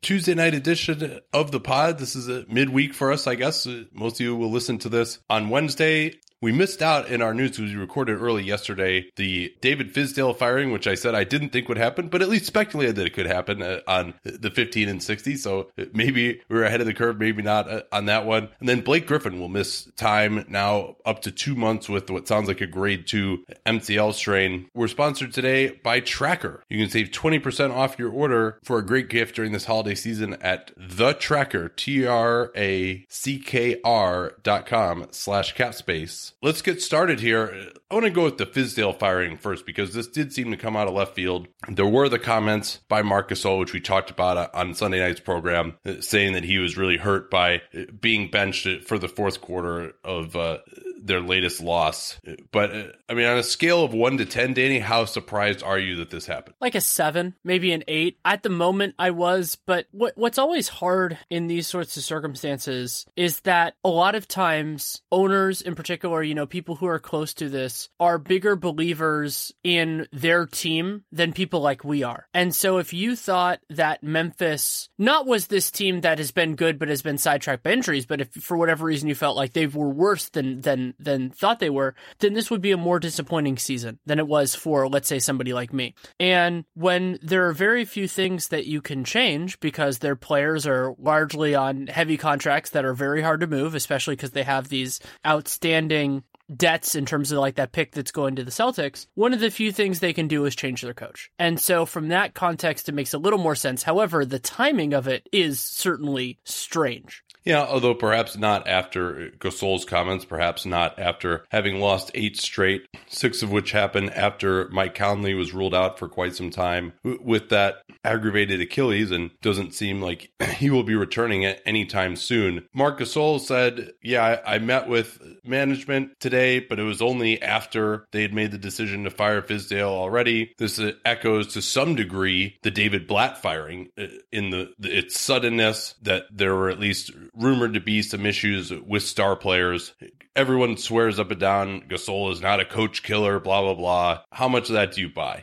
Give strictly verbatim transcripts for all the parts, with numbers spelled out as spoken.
Tuesday night edition of the pod. This is a midweek for us, I guess. Most of you will listen to this on Wednesday. We missed out in our news because we recorded early yesterday the David Fizdale firing, which I said I didn't think would happen, but at least speculated that it could happen uh, on the fifteen and sixty. So maybe we were ahead of the curve, maybe not uh, on that one. And then Blake Griffin will miss time now up to two months with what sounds like a grade two M C L strain. We're sponsored today by Tracker. You can save twenty percent off your order for a great gift during this holiday season at the Tracker, T R A C K R dot com slash capspace. Let's get started here. I want to go with the Fizdale firing first because this did seem to come out of left field. There were the comments by Marc Gasol, which we talked about on Sunday night's program, saying that he was really hurt by being benched for the fourth quarter of uh, their latest loss. But, uh, I mean, on a scale of one to ten, Danny, how surprised are you that this happened? Like a seven, maybe an eight. At the moment, I was. But what what's always hard in these sorts of circumstances is that a lot of times owners in particular, you know, people who are close to this are bigger believers in their team than people like we are. And so if you thought that Memphis not was this team that has been good but has been sidetracked by injuries, but if for whatever reason you felt like they were worse than than than thought they were, then this would be a more disappointing season than it was for, let's say, somebody like me. And when there are very few things that you can change because their players are largely on heavy contracts that are very hard to move, especially because they have these outstanding debts in terms of like that pick that's going to the Celtics, one of the few things they can do is change their coach. And so from that context, it makes a little more sense. However, the timing of it is certainly strange. Yeah, although perhaps not after Gasol's comments, perhaps not after having lost eight straight, six of which happened after Mike Conley was ruled out for quite some time with that aggravated Achilles and doesn't seem like he will be returning at any time soon. Marc Gasol said, yeah, I, I met with management today, but it was only after they had made the decision to fire Fizdale already. This uh, echoes to some degree the David Blatt firing uh, in the, the its suddenness, that there were at least rumored to be some issues with star players. Everyone swears up and down Gasol is not a coach killer, blah, blah, blah. How much of that do you buy?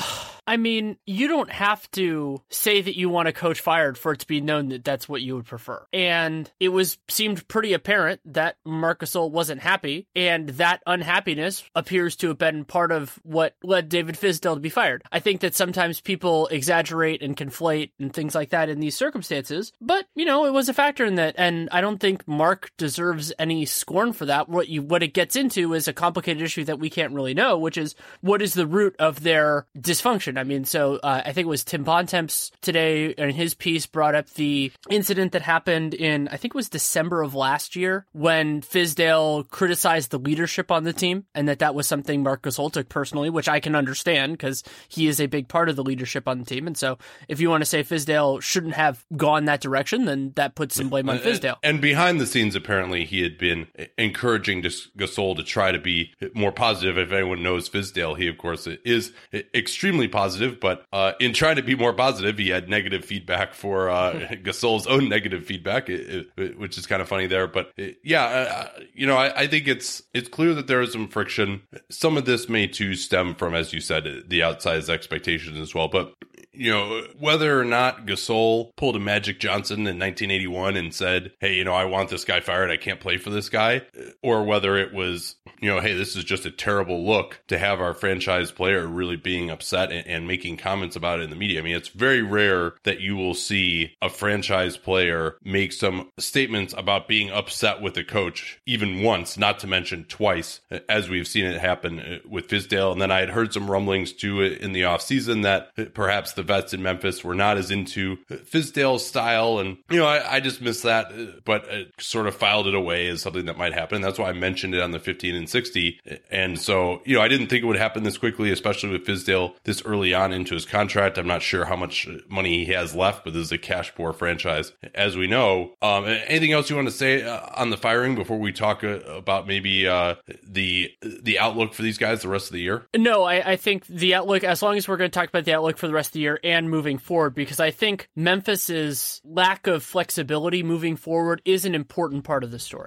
I mean, you don't have to say that you want a coach fired for it to be known that that's what you would prefer. And it was seemed pretty apparent that Marc Gasol wasn't happy, and that unhappiness appears to have been part of what led David Fizdale to be fired. I think that sometimes people exaggerate and conflate and things like that in these circumstances, but, you know, it was a factor in that, and I don't think Mark deserves any scorn for that. What you what it gets into is a complicated issue that we can't really know, which is what is the root of their dysfunction. I mean, so uh, I think it was Tim Bontemps today in his piece brought up the incident that happened in, I think it was December of last year, when Fizdale criticized the leadership on the team, and that that was something Marc Gasol took personally, which I can understand because he is a big part of the leadership on the team. And so if you want to say Fizdale shouldn't have gone that direction, then that puts some blame on Fizdale. And behind the scenes, apparently, he had been encouraging Gasol to try to be more positive. If anyone knows Fizdale, he, of course, is extremely positive. Positive, but uh, in trying to be more positive, he had negative feedback for uh, Gasol's own negative feedback, it, it, which is kind of funny there. But it, yeah, uh, you know, I, I think it's it's clear that there is some friction. Some of this may too stem from, as you said, the outsized expectations as well. But you know, whether or not Gasol pulled a Magic Johnson in nineteen eighty-one and said, hey, you know, I want this guy fired, I can't play for this guy, or whether it was, you know, hey, this is just a terrible look to have our franchise player really being upset and, and making comments about it in the media. I mean, it's very rare that you will see a franchise player make some statements about being upset with a coach even once, not to mention twice, as we've seen it happen with Fizdale. And then I had heard some rumblings too in the offseason that perhaps the vets in Memphis were not as into Fizdale's style. And, you know, I, I just missed that, but I sort of filed it away as something that might happen. That's why I mentioned it on the fifteen and sixty. And so, you know, I didn't think it would happen this quickly, especially with Fizdale this early on into his contract. I'm not sure how much money he has left, but this is a cash poor franchise, as we know. Um, anything else you want to say uh, on the firing before we talk uh, about maybe uh, the the outlook for these guys the rest of the year? No, I, I think the outlook, as long as we're going to talk about the outlook for the rest of the year and moving forward, because I think Memphis's lack of flexibility moving forward is an important part of the story.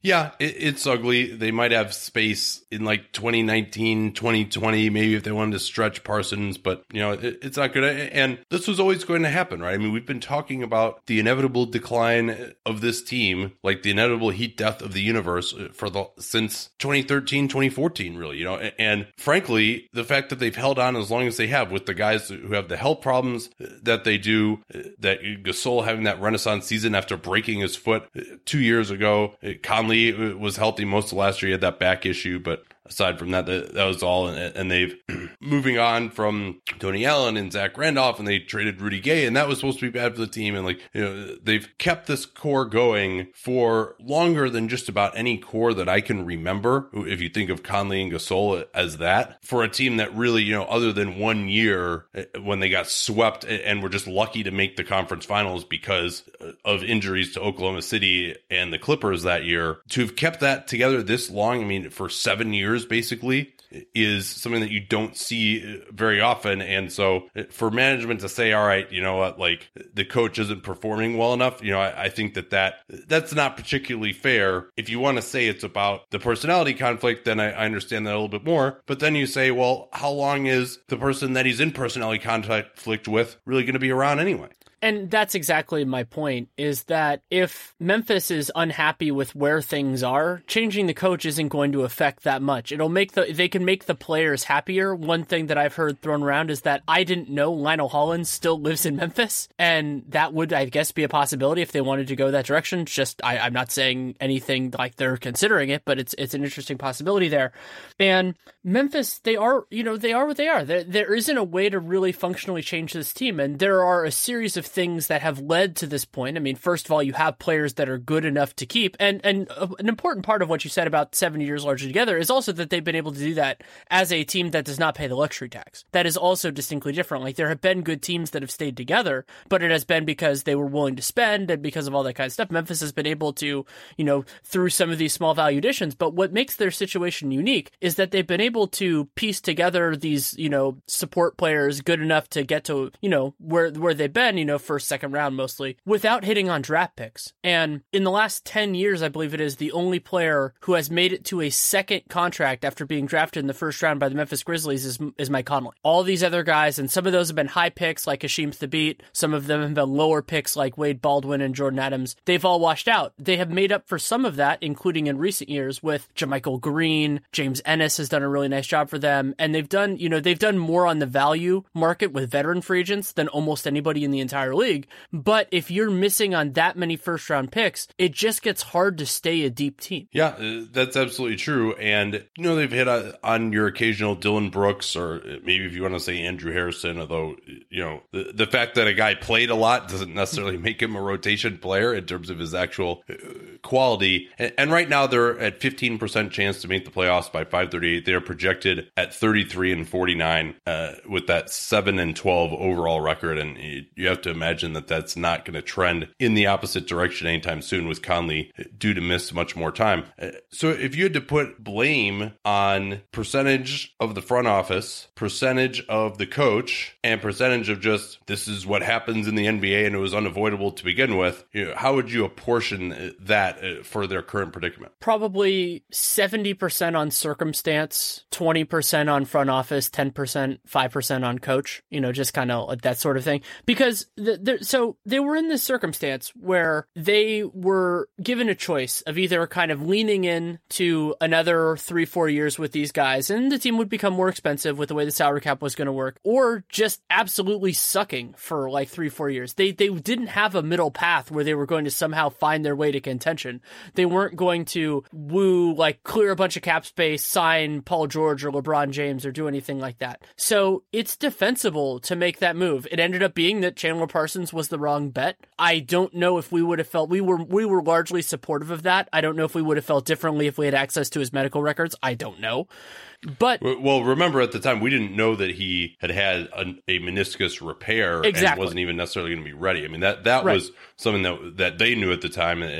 Yeah, it, it's ugly. They might have space in like twenty nineteen, twenty twenty, maybe if they wanted to stretch Parsons, but you know, it, it's not good. And this was always going to happen, right? I mean, we've been talking about the inevitable decline of this team, like the inevitable heat death of the universe for the since twenty thirteen, twenty fourteen, really, you know. And frankly, the fact that they've held on as long as they have with the guys who have the health problems that they do, that Gasol having that renaissance season after breaking his foot two years ago, Conley was healthy most of last year. He had that back issue, but aside from that, that, that was all. And, and they've moving on from Tony Allen and Zach Randolph, and they traded Rudy Gay, and that was supposed to be bad for the team. And like, you know, they've kept this core going for longer than just about any core that I can remember. If you think of Conley and Gasol as that, for a team that really, you know, other than one year when they got swept and were just lucky to make the conference finals because of injuries to Oklahoma City and the Clippers that year, to have kept that together this long, I mean, for seven years basically, is something that you don't see very often. And so for management to say, all right, you know what, like the coach isn't performing well enough, you know, I, I think that, that that's not particularly fair. If you want to say it's about the personality conflict, then I, I understand that a little bit more. But then you say, well, how long is the person that he's in personality conflict with really going to be around anyway? And that's exactly my point, is that if Memphis is unhappy with where things are, changing the coach isn't going to affect that much. It'll make the, they can make the players happier. One thing that I've heard thrown around is that I didn't know Lionel Hollins still lives in Memphis. And that would, I guess, be a possibility if they wanted to go that direction. Just, I, I'm not saying anything like they're considering it, but it's, it's an interesting possibility there. And Memphis, they are, you know, they are what they are. There, there isn't a way to really functionally change this team. And there are a series of things that have led to this point. I mean, first of all, you have players that are good enough to keep. And and an important part of what you said about seventy years largely together is also that they've been able to do that as a team that does not pay the luxury tax. That is also distinctly different. Like, there have been good teams that have stayed together, but it has been because they were willing to spend and because of all that kind of stuff. Memphis has been able to, you know, through some of these small value additions. But what makes their situation unique is that they've been able to piece together these, you know, support players good enough to get to, you know, where, where they've been, you know, first, second round mostly, without hitting on draft picks. And in the last ten years, I believe it is, the only player who has made it to a second contract after being drafted in the first round by the Memphis Grizzlies is, is Mike Conley. All these other guys, and some of those have been high picks like Hasheem Thabeet, some of them have been lower picks like Wade Baldwin and Jordan Adams. They've all washed out. They have made up for some of that, including in recent years with JaMychal Green. James Ennis has done a really nice job for them. And they've done, you know, they've done more on the value market with veteran free agents than almost anybody in the entire league. But if you're missing on that many first round picks, it just gets hard to stay a deep team. Yeah, uh, that's absolutely true. And, you know, they've hit a, on your occasional Dylan Brooks, or maybe if you want to say Andrew Harrison, although, you know, the, the fact that a guy played a lot doesn't necessarily make him a rotation player in terms of his actual uh, quality. And, and right now they're at fifteen percent chance to make the playoffs by five thirty-eight. They're projected at thirty-three and forty-nine uh, with that seven and twelve overall record. And you, you have to imagine that that's not going to trend in the opposite direction anytime soon with Conley due to miss much more time. So if you had to put blame on percentage of the front office, percentage of the coach, and percentage of just this is what happens in the N B A and it was unavoidable to begin with, you know, how would you apportion that for their current predicament? Probably seventy percent on circumstance, twenty percent on front office, ten percent, five percent on coach, you know, just kind of that sort of thing. Because the, the, so they were in this circumstance where they were given a choice of either kind of leaning in to another three, four years with these guys, and the team would become more expensive with the way the salary cap was going to work, or just absolutely sucking for like three, four years. They they didn't have a middle path where they were going to somehow find their way to contention. They weren't going to woo, like clear a bunch of cap space, sign Paul George or LeBron James or do anything like that. So it's defensible to make that move. It ended up being that Chandler Parsons was the wrong bet. I don't know if we would have felt, we were we were largely supportive of that. I don't know if we would have felt differently if we had access to his medical records. I don't know. But well, remember at the time we didn't know that he had had a, a meniscus repair exactly. and wasn't even necessarily going to be ready. I mean that that right. was something that that they knew at the time, and, and that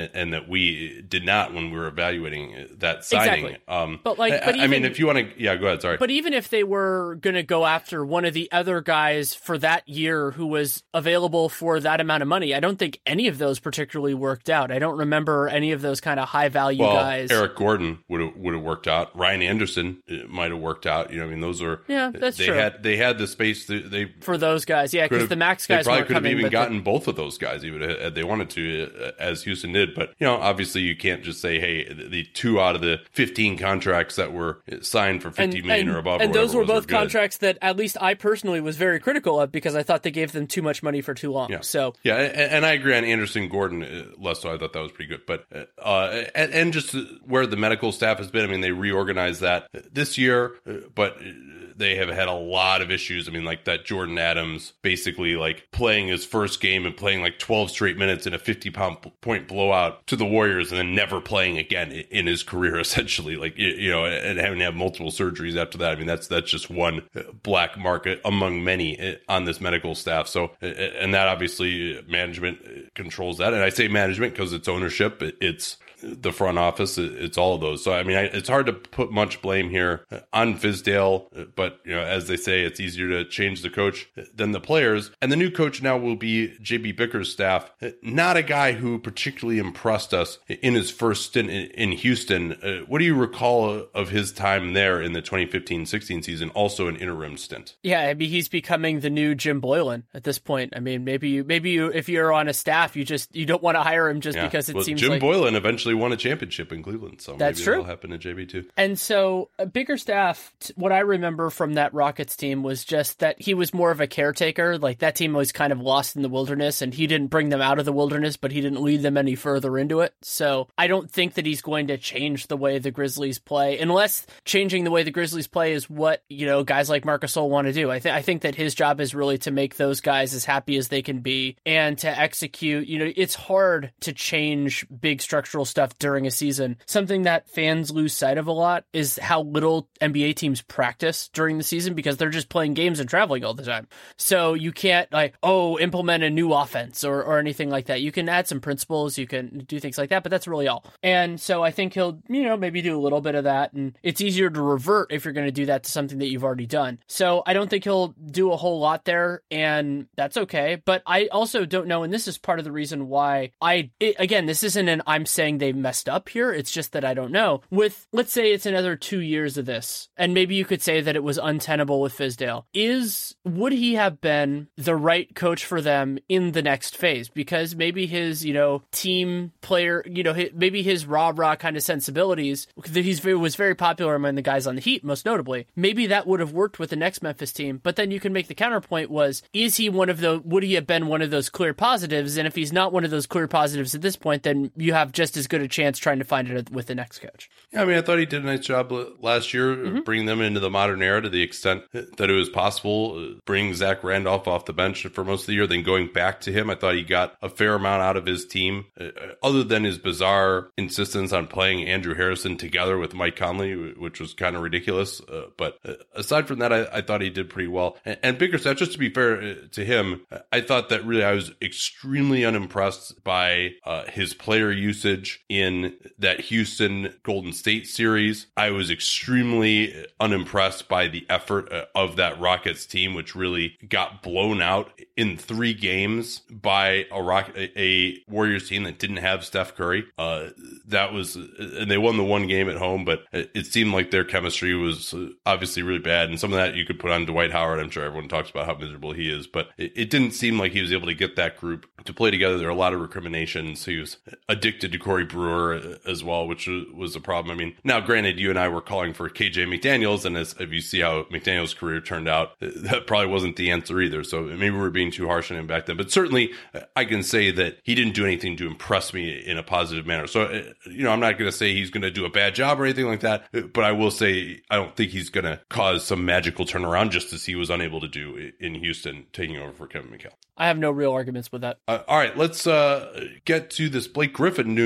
we did not when we were evaluating that signing. Exactly. Um, but like, but I, even, I mean, if you want to, yeah, go ahead. Sorry. But even if they were going to go after one of the other guys for that year who was available for that amount of money, I don't think any of those particularly worked out. I don't remember any of those kind of high value well, guys. Eric Gordon would have would have worked out. Ryan Anderson might have worked out. You know, I mean, those are yeah, that's they true. had they had the space to, they for those guys, yeah, because the max guys they probably weren't could have coming, even but gotten the, both of those guys even if they wanted to, uh, as Houston did. But you know, obviously, you can't just say, hey, the two out of the fifteen contracts that were signed for fifty and, million and, or above, and or those were was, both good. contracts that at least I personally was very critical of because I thought they gave them too much money for too long. Yeah. So yeah, and, and I agree on Anderson, Gordon, uh, less so. I thought that was pretty good, but uh, and, and just where the medical staff has been. I mean, they reorganized that this year, but they have had a lot of issues. I mean, like that Jordan Adams basically like playing his first game and playing like twelve straight minutes in a fifty pound point blowout to the Warriors and then never playing again in his career, essentially. Like, you know, and having to have multiple surgeries after that. I mean, that's that's just one black market among many on this medical staff. So, and that obviously management controls that. And I say management because it's ownership. It's the front office, it's all of those. So, I mean, I, it's hard to put much blame here on Fizdale, but, you know, as they say, it's easier to change the coach than the players. And the new coach now will be J B Bickerstaff, not a guy who particularly impressed us in his first stint in, in Houston. Uh, what do you recall of his time there in the twenty fifteen sixteen season, also an interim stint? Yeah, I mean, he's becoming the new Jim Boylan at this point. I mean, maybe you, maybe you, if you're on a staff, you just, you don't want to hire him just yeah. because it well, seems Jim like... Boylan eventually won a championship in Cleveland, so That's maybe true. that'll happen to J B too. And so uh, Bickerstaff, t- what I remember from that Rockets team was just that he was more of a caretaker. Like that team was kind of lost in the wilderness, and he didn't bring them out of the wilderness, but he didn't lead them any further into it. So I don't think that he's going to change the way the Grizzlies play, unless changing the way the Grizzlies play is what, you know, guys like Marc Gasol want to do. I, th- I think that his job is really to make those guys as happy as they can be and to execute. You know, it's hard to change big structural stuff during a season. Something that fans lose sight of a lot is how little N B A teams practice during the season because they're just playing games and traveling all the time. So you can't like, oh, implement a new offense or, or anything like that. You can add some principles, you can do things like that, but that's really all. And so I think he'll, you know, maybe do a little bit of that. And it's easier to revert if you're going to do that to something that you've already done. So I don't think he'll do a whole lot there, and that's okay. But I also don't know, and this is part of the reason why I, it, again, this isn't an I'm saying they messed up here. It's just that I don't know. With, let's say it's another two years of this, and maybe you could say that it was untenable with Fizdale. Is, would he have been the right coach for them in the next phase? Because maybe his, you know, team player, you know, maybe his rah-rah kind of sensibilities, that he's very, was very popular among the guys on the Heat, most notably. Maybe that would have worked with the next Memphis team, but then you can make the counterpoint was, is he one of the, would he have been one of those clear positives? And if he's not one of those clear positives at this point, then you have just as good a chance trying to find it with the next coach. Yeah, I mean, I thought he did a nice job last year, mm-hmm. bringing them into the modern era to the extent that it was possible, bringing Zach Randolph off the bench for most of the year, then going back to him. I thought he got a fair amount out of his team, uh, other than his bizarre insistence on playing Andrew Harrison together with Mike Conley, which was kind of ridiculous. Uh, but aside from that, I, I thought he did pretty well. And, and Bickerstaff, just to be fair to him, I thought that really I was extremely unimpressed by uh, his player usage in that Houston Golden State series. I was extremely unimpressed by the effort uh, of that Rockets team, which really got blown out in three games by a Rock a, a Warriors team that didn't have Steph Curry. Uh, that was, and they won the one game at home, but it, it seemed like their chemistry was obviously really bad. And some of that you could put on Dwight Howard. I'm sure everyone talks about how miserable he is, but it, it didn't seem like he was able to get that group to play together. There are a lot of recriminations. He was addicted to Corey Brewer as well, which was a problem. I mean, now granted, you and I were calling for K J McDaniels, and as if you see how McDaniels' career turned out, that probably wasn't the answer either. So maybe we were being too harsh on him back then. But certainly, I can say that he didn't do anything to impress me in a positive manner. So, you know, I'm not going to say he's going to do a bad job or anything like that, but I will say I don't think he's going to cause some magical turnaround just as he was unable to do in Houston, taking over for Kevin McHale. I have no real arguments with that. Uh, all right, let's uh, get to this Blake Griffin news. Uh,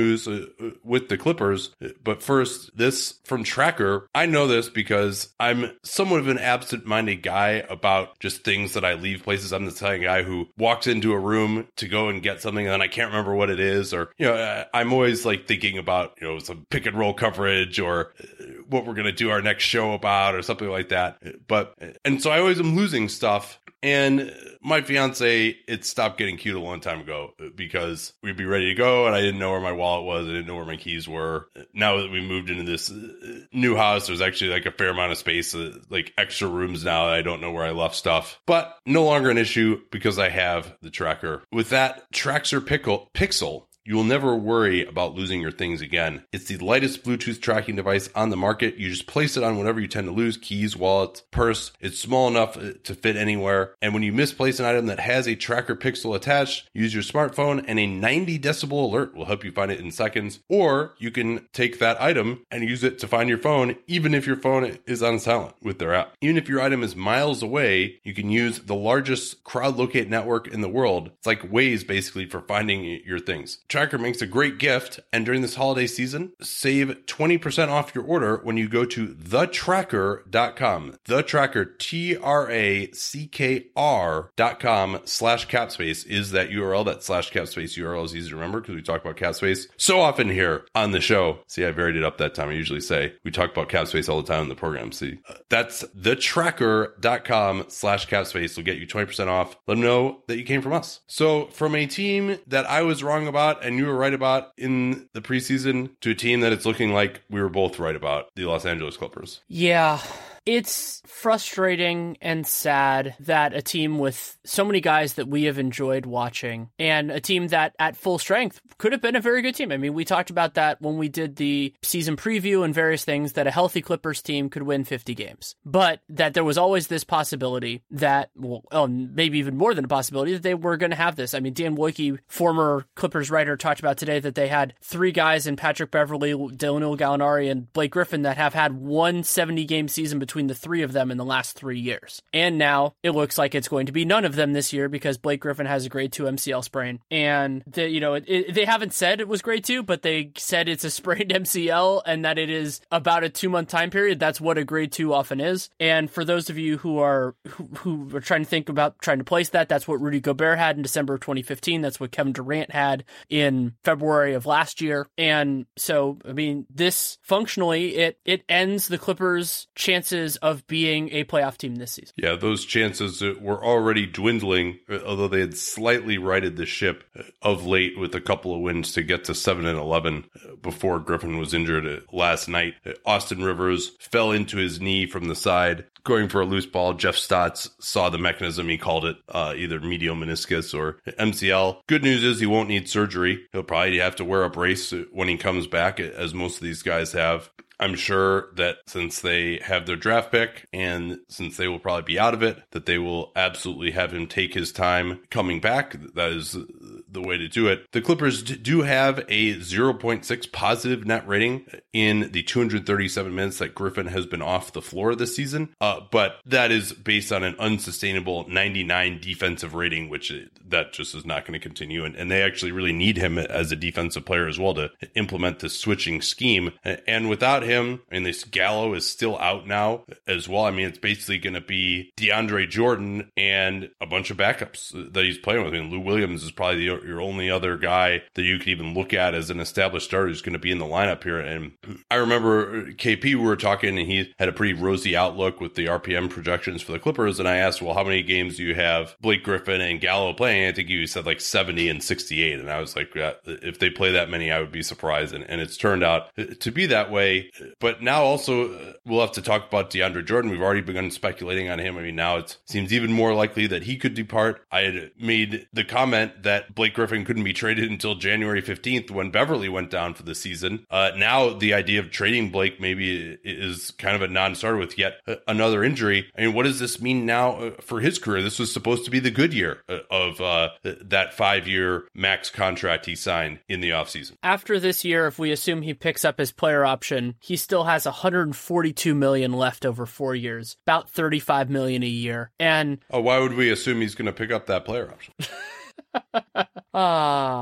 uh, with the Clippers. But first, this from Tracker. I know this because I'm somewhat of an absent-minded guy about just things that I leave places. I'm the kind of guy who walks into a room to go and get something and then I can't remember what it is. Or, you know, I'm always like thinking about, you know, some pick and roll coverage or what we're going to do our next show about or something like that. But, and so I always am losing stuff. And my fiance, it stopped getting cute a long time ago because we'd be ready to go and I didn't know where my wallet was. I didn't know where my keys were. Now that we moved into this new house, there's actually like a fair amount of space, like extra rooms now that I don't know where I left stuff. But no longer an issue because I have the Tracker. With that Traxxer Pickle, Pixel, you will never worry about losing your things again. It's the lightest Bluetooth tracking device on the market. You just place it on whatever you tend to lose, keys, wallets, purse. It's small enough to fit anywhere. And when you misplace an item that has a Tracker Pixel attached, use your smartphone and a ninety decibel alert will help you find it in seconds. Or you can take that item and use it to find your phone, even if your phone is on silent with their app. Even if your item is miles away, you can use the largest crowd locate network in the world. It's like Waze basically for finding your things. Tracker makes a great gift, and during this holiday season, save twenty percent off your order when you go to the tracker dot com. The Tracker, T R A C K R dot com slash capspace is that U R L. That slash capspace U R L is easy to remember because we talk about capspace so often here on the show. See, I varied it up that time. I usually say we talk about capspace all the time in the program. See, uh, that's the tracker dot com slash capspace will get you twenty percent off. Let them know that you came from us. So from a team that I was wrong about and you were right about in the preseason to a team that it's looking like we were both right about, the Los Angeles Clippers. Yeah. It's frustrating and sad that a team with so many guys that we have enjoyed watching and a team that at full strength could have been a very good team. I mean, we talked about that when we did the season preview and various things, that a healthy Clippers team could win fifty games, but that there was always this possibility that, well, oh, maybe even more than a possibility that they were going to have this. I mean, Dan Wojcicki, former Clippers writer, talked about today that they had three guys in Patrick Beverley, Danilo Gallinari, and Blake Griffin that have had one seventy game season between between the three of them in the last three years. And now it looks like it's going to be none of them this year because Blake Griffin has a grade two M C L sprain. And the, you know, it, it, they haven't said it was grade two, but they said it's a sprained M C L and that it is about a two month time period. That's what a grade two often is. And for those of you who are who, who are trying to think about trying to place that, that's what Rudy Gobert had in December of twenty fifteen. That's what Kevin Durant had in February of last year. And so, I mean, this functionally, it it ends the Clippers' chances of being a playoff team this season. Yeah, those chances were already dwindling, although they had slightly righted the ship of late with a couple of wins to get to seven and eleven before Griffin was injured last night. Austin Rivers fell into his knee from the side, going for a loose ball. Jeff Stotts saw the mechanism. He called it uh, either medial meniscus or M C L. Good news is he won't need surgery. He'll probably have to wear a brace when he comes back, as most of these guys have. I'm sure that since they have their draft pick and since they will probably be out of it, that they will absolutely have him take his time coming back. That is the way to do it. The Clippers do have a zero point six positive net rating in the two hundred thirty-seven minutes that Griffin has been off the floor this season. Uh, but that is based on an unsustainable ninety-nine defensive rating, which that just is not going to continue. And, and they actually really need him as a defensive player as well to implement this switching scheme. And without him, and this Gallo is still out now as well. I mean, it's basically going to be DeAndre Jordan and a bunch of backups that he's playing with. I mean, Lou Williams is probably the, your only other guy that you could even look at as an established starter who's going to be in the lineup here. And I remember K P, we were talking, and he had a pretty rosy outlook with the R P M projections for the Clippers. And I asked, well, how many games do you have Blake Griffin and Gallo playing? I think you said like seventy and sixty-eight. And I was like, yeah, if they play that many, I would be surprised. And, and it's turned out to be that way. But now also we'll have to talk about DeAndre Jordan. We've already begun speculating on him. I mean, now it seems even more likely that he could depart. I had made the comment that Blake Griffin couldn't be traded until January fifteenth when Beverly went down for the season. Uh, now the idea of trading Blake maybe is kind of a non-starter with yet another injury. I mean, what does this mean now for his career? This was supposed to be the good year of uh, that five-year max contract he signed in the offseason. After this year, if we assume he picks up his player option, he still has one hundred forty-two million dollars left over four years, about thirty-five million dollars a year. And oh, why would we assume he's going to pick up that player option? Ah,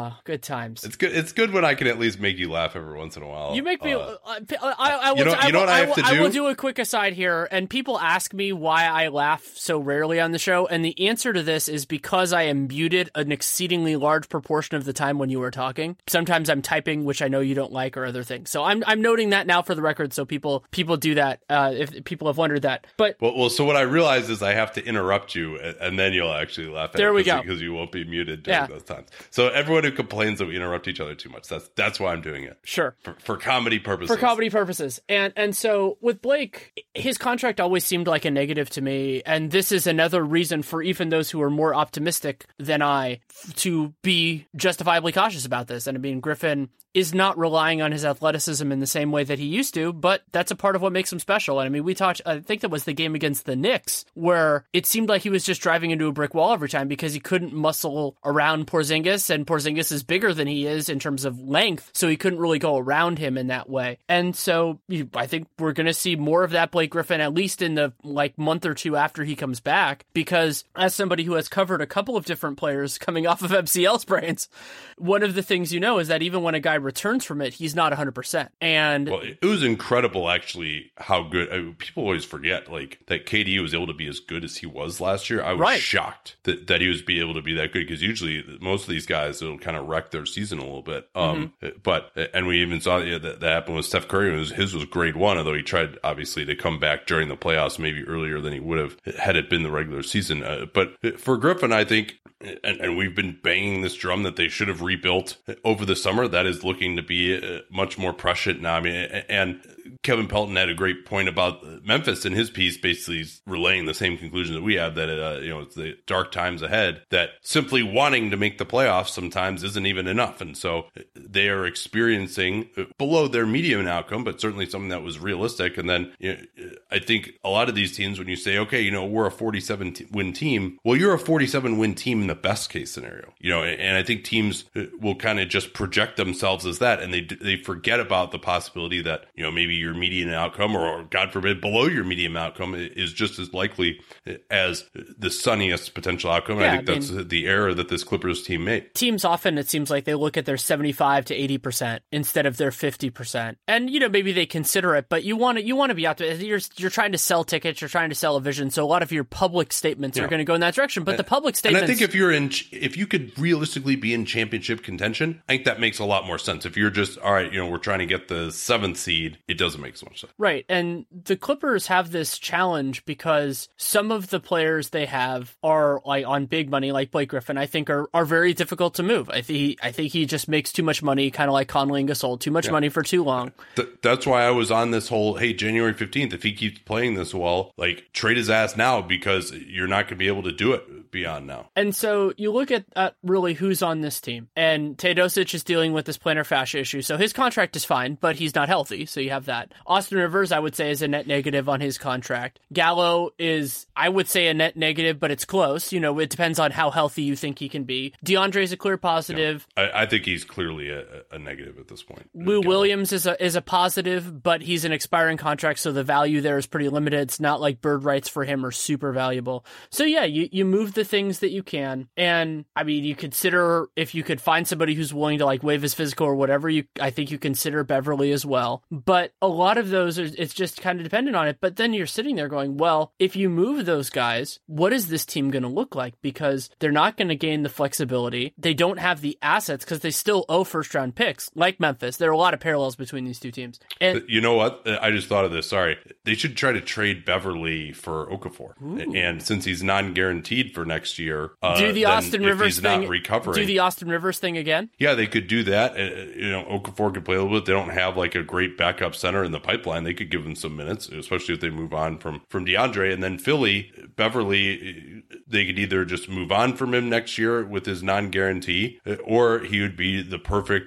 Ah, good times. It's good. It's good when I can at least make you laugh every once in a while. You make me. Uh, I, I, I will, you know, I you know will, what I have will, to do? I will do a quick aside here, and people ask me why I laugh so rarely on the show, and the answer to this is because I am muted an exceedingly large proportion of the time when you are talking. Sometimes I'm typing, which I know you don't like, or other things. So I'm I'm noting that now for the record, so people people do that. Uh, if people have wondered that, but well, well, so what I realize is I have to interrupt you, and, and then you'll actually laugh. At there it we go, because you won't be muted during yeah. those times. So everyone who complains that we interrupt each other too much, that's that's why I'm doing it. Sure, for, for comedy purposes. For comedy purposes, and and so with Blake, his contract always seemed like a negative to me, and this is another reason for even those who are more optimistic than I to be justifiably cautious about this. And I mean, Griffin is not relying on his athleticism in the same way that he used to, but that's a part of what makes him special. And I mean, we talked, I think that was the game against the Knicks, where it seemed like he was just driving into a brick wall every time because he couldn't muscle around Porzingis, and Porzingis is bigger than he is in terms of length, so he couldn't really go around him in that way. And so I think we're going to see more of that Blake Griffin, at least in the like month or two after he comes back, because as somebody who has covered a couple of different players coming off of M C L sprains, one of the things you know is that even when a guy returns from it, he's not one hundred percent. And well, it was incredible, actually, how good. I mean, people always forget like that K D was able to be as good as he was last year. I was right. shocked that, that he was be able to be that good, because usually most of these guys will kind of wreck their season a little bit. Um, mm-hmm. But and we even saw yeah, that, that happened with Steph Curry. Was, his was grade one, although he tried obviously to come back during the playoffs, maybe earlier than he would have had it been the regular season. Uh, but for Griffin, I think, and, and we've been banging this drum that they should have rebuilt over the summer. That is looking to be uh, much more prescient now. I mean, and Kevin Pelton had a great point about Memphis in his piece, basically relaying the same conclusion that we have, that uh, you know, it's the dark times ahead, that simply wanting to make the playoffs sometimes isn't even enough. And so they are experiencing below their median outcome, but certainly something that was realistic. And then you know, I think a lot of these teams, when you say, okay, you know, we're a forty-seven win team, well, you're a forty-seven win team in the best case scenario, you know, and I think teams will kind of just project themselves as that, and they they forget about the possibility that, you know, maybe your median outcome, or God forbid, below your median outcome is just as likely as the sunniest potential outcome. Yeah, I think I that's mean, the error that this Clippers team made. Teams often, it seems like they look at their seventy-five to eighty percent instead of their fifty percent. And, you know, maybe they consider it, but you want to, you want to be out there. You're, you're trying to sell tickets, you're trying to sell a vision. So a lot of your public statements yeah. are going to go in that direction. But and, the public statements. And I think if you're in, if you could realistically be in championship contention, I think that makes a lot more sense. If you're just, all right, you know, we're trying to get the seventh seed, it doesn't make so much sense. Right. And the Clippers have this challenge because some of the players they have are like on big money, like Blake Griffin, I think are, are very difficult to move. I think he, I think he just makes too much money, kind of like Conley and Gasol, too much yeah. money for too long. Th- that's why I was on this whole, hey, January fifteenth, if he keeps playing this well, like trade his ass now, because you're not going to be able to do it beyond now. And so you look at, at really who's on this team, and Teodosic is dealing with this plantar fascia issue. So his contract is fine, but he's not healthy. So you have that. Austin Rivers, I would say, is a net negative on his contract. Gallo is, I would say, a net negative, but it's close. You know, it depends on how healthy you think he can be. DeAndre is a clear positive. Yeah, I, I think he's clearly a, a negative at this point. Lou Gallo. Williams is a is a positive, but he's an expiring contract, so the value there is pretty limited. It's not like bird rights for him are super valuable. So yeah, you, you move the things that you can. And I mean, you consider if you could find somebody who's willing to like waive his physical or whatever, you I think you consider Beverly as well. But a lot of those are, it's just kind of dependent on it. But then you're sitting there going, well, if you move those guys, what is this team going to look like? Because they're not going to gain the flexibility. They don't have the assets because they still owe first round picks, like Memphis. There are a lot of parallels between these two teams. And you know what? I just thought of this. Sorry. They should try to trade Beverly for Okafor. Ooh. And since he's non-guaranteed for next year, uh, do the Austin Rivers he's thing. Not recovering, do the Austin Rivers thing again. Yeah, they could do that. Uh, you know, Okafor could play a little bit. They don't have like a great backup center in the pipeline. They could give him some minutes, especially if they move on from from DeAndre. And then Philly, Beverly, they could either just move on from him next year with his non-guarantee, or he would be the perfect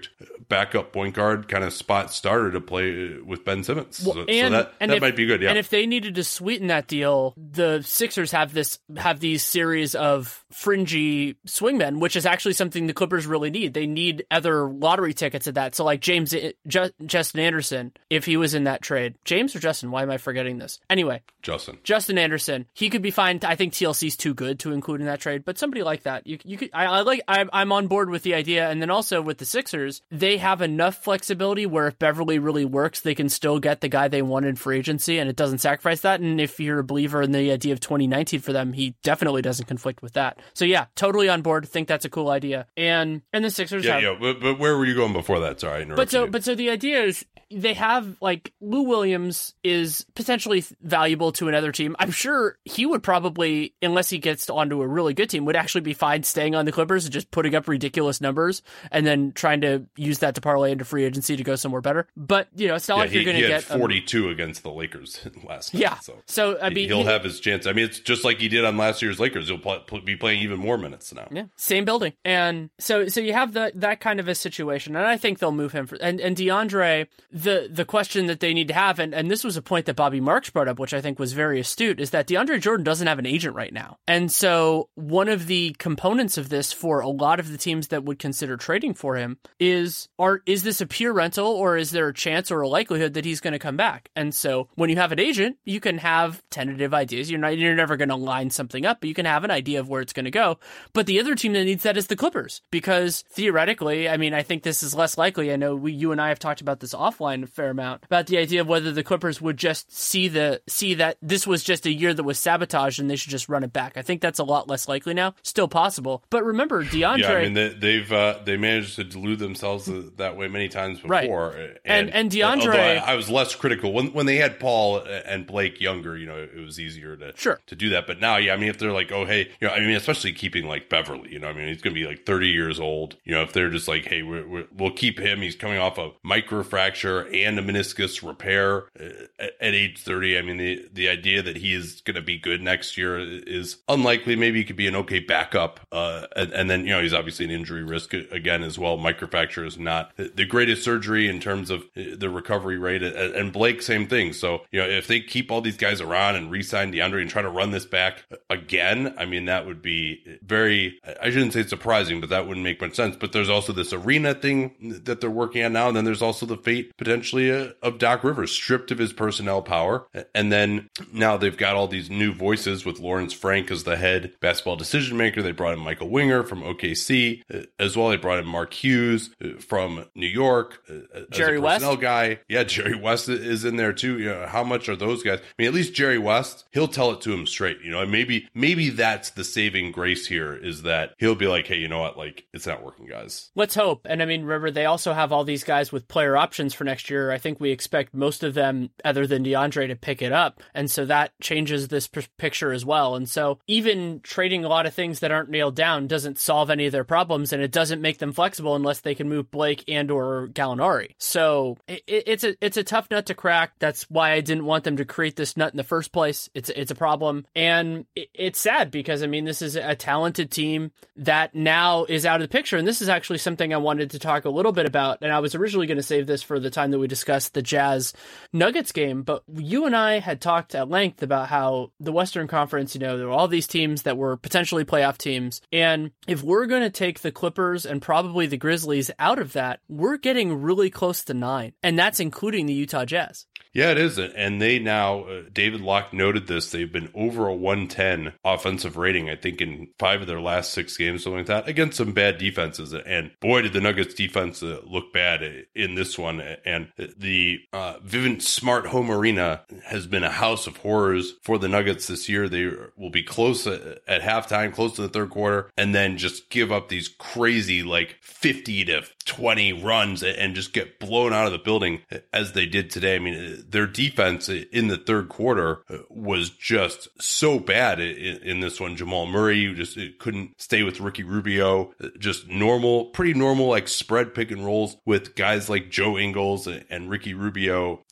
backup point guard kind of spot starter to play with Ben Simmons. Well, so, and, so that, and that if, might be good, yeah. And if they needed to sweeten that deal, the Sixers have this have these series of fringy swingmen, which is actually something the Clippers really need. They need other lottery tickets at that. So like James J- Justin Anderson, if he was in that trade. James or Justin? Why am I forgetting this? Anyway. Justin. Justin Anderson. He could be fine. I think T L C's too good to include in that trade, but somebody like that. You you could I, I like I, I'm on board with the idea. And then also with the Sixers, they have enough flexibility where if Beverly really works, they can still get the guy they want in free agency and it doesn't sacrifice that. And if you're a believer in the idea of twenty nineteen for them, he definitely doesn't conflict with that. So yeah, totally on board. Think that's a cool idea. And and the Sixers yeah, have... Yeah, but, but where were you going before that? Sorry, I interrupted But so, you. but so the idea is they have, like, Lou Williams is potentially valuable to another team. I'm sure he would probably, unless he gets onto a really good team, would actually be fine staying on the Clippers and just putting up ridiculous numbers and then trying to use that to parlay into free agency to go somewhere better. But, you know, it's not yeah, like you're he, going he to had get... forty-two um, against the Lakers last night. Yeah. So, so I mean, he'll he, have his chance. I mean, it's just like he did on last year's Lakers. He'll pl- pl- be playing even more minutes now. Yeah, same building. And so so you have the, that kind of a situation, and I think they'll move him. For, and, and DeAndre, the the question that they need to have, and, and this was a point that Bobby Marks brought up, which I think was very astute, is that DeAndre Jordan doesn't have an agent right now. And so one of the components of this for a lot of the teams that would consider trading for him is, are is this a pure rental, or is there a chance or a likelihood that he's going to come back? And so when you have an agent, you can have tentative ideas. You're not, you're never going to line something up, but you can have an idea of where it's going to go. But the other team that needs that is the Clippers, because theoretically, I mean, I think this is less likely. I know we, you and I have talked about this offline a fair amount, about the idea of whether the Clippers would just see the see that this was just a year that was sabotaged and they should just run it back. I think that's a lot less likely now. Still possible, but remember, DeAndre. Yeah, I mean, they, they've uh, they managed to delude themselves that way many times before. Right. And, and and DeAndre, I, I was less critical when when they had Paul and Blake younger. You know, it was easier to sure. to do that. But now, yeah, I mean, if they're like, oh, hey, you know, I mean, especially keeping like Beverly, you know, I mean, he's going to be like thirty years old. You know, if they're just like, hey, we're, we're, we'll keep him. He's coming off a microfracture and a meniscus repair at, at age thirty. I mean, the the idea that he is going to be good next year is unlikely. Maybe he could be an okay backup. Uh, and, and then, you know, he's obviously an injury risk again as well. Microfracture is not the greatest surgery in terms of the recovery rate. And Blake, same thing. So, you know, if they keep all these guys around and re-sign DeAndre and try to run this back again, I mean, that would be very, I shouldn't say surprising, but that wouldn't make much sense. But there's also this arena thing that they're working on now. And then there's also the fate potentially uh, of Doc Rivers, stripped of his personnel power. And then now they've got all these new voices with Lawrence Frank as the head basketball decision maker. They brought in Michael Winger from O K C uh, as well. They brought in Mark Hughes uh, from New York, uh, Jerry as a West personnel guy. Yeah, Jerry West is in there too. You know, how much are those guys? I mean, at least Jerry West, he'll tell it to him straight. You know, and maybe maybe that's the saving grace here, is that he'll be like, hey, you know what, like, it's not working, guys. Let's hope. And I mean, River, they also have all these guys with player options for next year. I think we expect most of them, other than DeAndre, to pick it up. And so that changes this p- picture as well. And so even trading a lot of things that aren't nailed down doesn't solve any of their problems, and it doesn't make them flexible unless they can move Blake and or Gallinari. So it, it's a it's a tough nut to crack. That's why I didn't want them to create this nut in the first place. It's it's a problem, and it, it's sad because I mean, this is a talented team that now is out of the picture. And this is actually something I wanted to talk a little bit about. And I was originally going to save this for the time that we discussed the Jazz Nuggets game, but you and I had talked at length about how the Western Conference, you know, there were all these teams that were potentially playoff teams. And if we're going to take the Clippers and probably the Grizzlies out of that, we're getting really close to nine. And that's including the Utah Jazz. Yeah, it is. And they now, uh, David Locke noted this, they've been over a one ten offensive rating, I think, in five of their last six games, something like that, against some bad defenses. And boy, did the Nuggets defense uh, look bad in this one. And the uh, Vivint Smart Home Arena has been a house of horrors for the Nuggets this year. They will be close at, at halftime, close to the third quarter, and then just give up these crazy, like, fifty to twenty runs and just get blown out of the building as they did today. I mean, their defense in the third quarter was just so bad in, in this one. Jamal Murray just couldn't stay with Ricky Rubio. Just normal, pretty normal, like spread pick and rolls with guys like Joe Ingles and Ricky Rubio